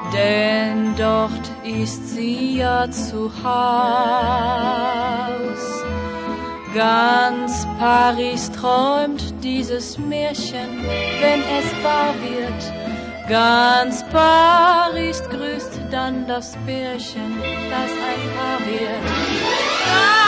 denn dort ist sie ja zu Haus. Ganz Paris träumt dieses Märchen, wenn es wahr wird. Ganz Paris grüßt dann das Pärchen, das ein Paar wird.